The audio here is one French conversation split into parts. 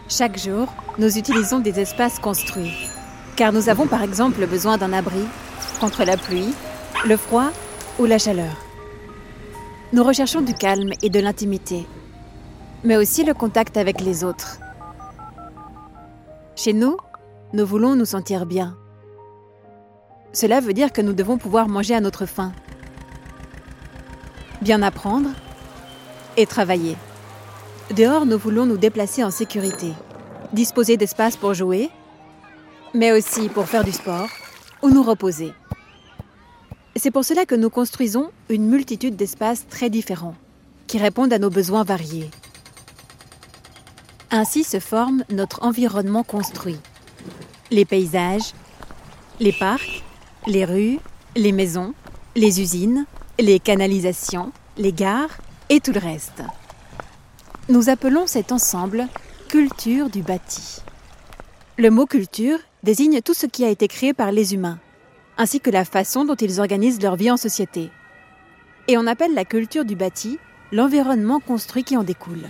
Chaque jour, nous utilisons des espaces construits, car nous avons par exemple besoin d'un abri contre la pluie, le froid ou la chaleur. Nous recherchons du calme et de l'intimité, mais aussi le contact avec les autres. Chez nous, nous voulons nous sentir bien. Cela veut dire que nous devons pouvoir manger à notre faim, bien apprendre et travailler. Dehors, nous voulons nous déplacer en sécurité, disposer d'espace pour jouer, mais aussi pour faire du sport ou nous reposer. C'est pour cela que nous construisons une multitude d'espaces très différents, qui répondent à nos besoins variés. Ainsi se forme notre environnement construit. Les paysages, les parcs, les rues, les maisons, les usines, les canalisations, les gares et tout le reste. Nous appelons cet ensemble « culture du bâti ». Le mot « culture » désigne tout ce qui a été créé par les humains, ainsi que la façon dont ils organisent leur vie en société. Et on appelle la culture du bâti l'environnement construit qui en découle.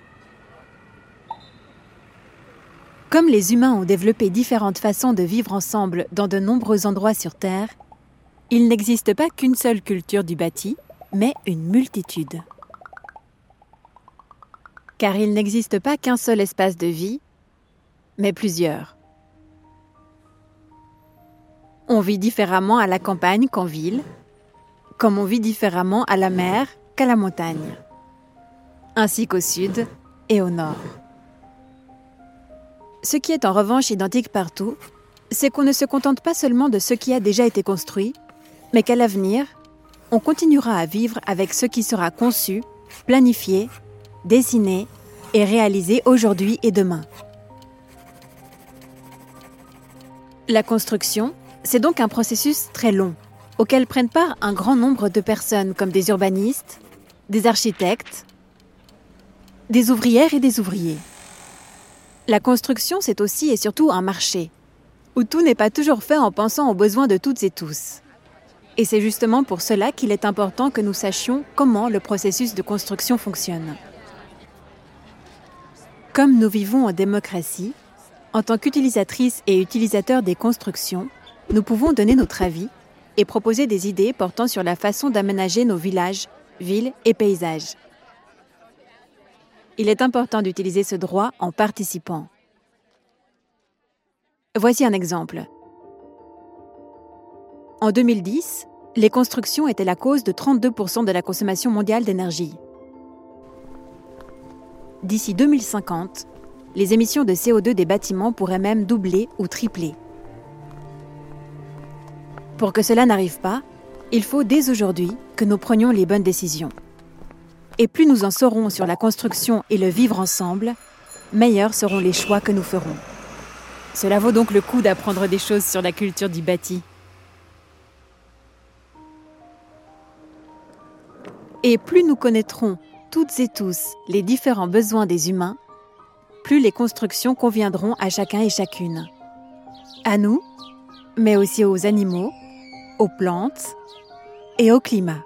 Comme les humains ont développé différentes façons de vivre ensemble dans de nombreux endroits sur Terre, il n'existe pas qu'une seule culture du bâti, mais une multitude. Car il n'existe pas qu'un seul espace de vie, mais plusieurs. On vit différemment à la campagne qu'en ville, comme on vit différemment à la mer qu'à la montagne, ainsi qu'au sud et au nord. Ce qui est en revanche identique partout, c'est qu'on ne se contente pas seulement de ce qui a déjà été construit, mais qu'à l'avenir, on continuera à vivre avec ce qui sera conçu, planifié, dessiné et réalisé aujourd'hui et demain. La construction, c'est donc un processus très long, auquel prennent part un grand nombre de personnes comme des urbanistes, des architectes, des ouvrières et des ouvriers. La construction, c'est aussi et surtout un marché, où tout n'est pas toujours fait en pensant aux besoins de toutes et tous. Et c'est justement pour cela qu'il est important que nous sachions comment le processus de construction fonctionne. Comme nous vivons en démocratie, en tant qu'utilisatrices et utilisateurs des constructions, nous pouvons donner notre avis et proposer des idées portant sur la façon d'aménager nos villages, villes et paysages. Il est important d'utiliser ce droit en participant. Voici un exemple. En 2010, les constructions étaient la cause de 32% de la consommation mondiale d'énergie. D'ici 2050, les émissions de CO2 des bâtiments pourraient même doubler ou tripler. Pour que cela n'arrive pas, il faut dès aujourd'hui que nous prenions les bonnes décisions. Et plus nous en saurons sur la construction et le vivre ensemble, meilleurs seront les choix que nous ferons. Cela vaut donc le coup d'apprendre des choses sur la culture du bâti. Et plus nous connaîtrons toutes et tous les différents besoins des humains, plus les constructions conviendront à chacun et chacune. À nous, mais aussi aux animaux, aux plantes et au climat.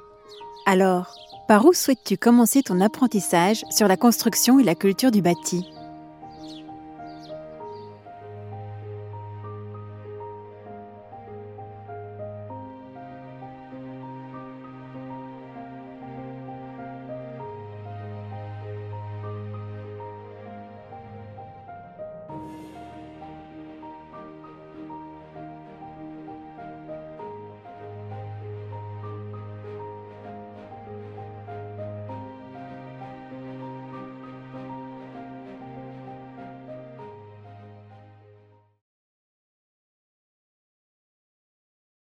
Alors, par où souhaites-tu commencer ton apprentissage sur la construction et la culture du bâti ?